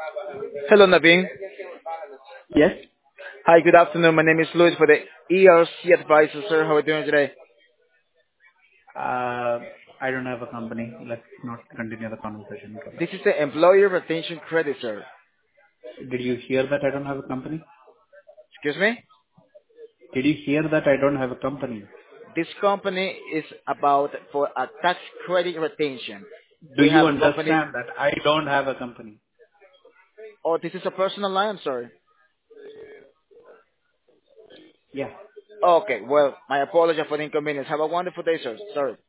Hello, Naveen. Yes. Hi, good afternoon. My name is Louis for the ERC advisor, sir. How are you doing today? Uh, I don't have a company. Let's not continue the conversation further. This is the employer retention credit, sir. Did you hear that I don't have a company? Excuse me? Did you hear that I don't have a company? This company is about for a tax credit retention. Do We you have companies. understand that I don't have a company? Oh, this is a personal line. I'm sorry. Yeah. Okay, well, my apology for the inconvenience. Have a wonderful day, sir. Sorry.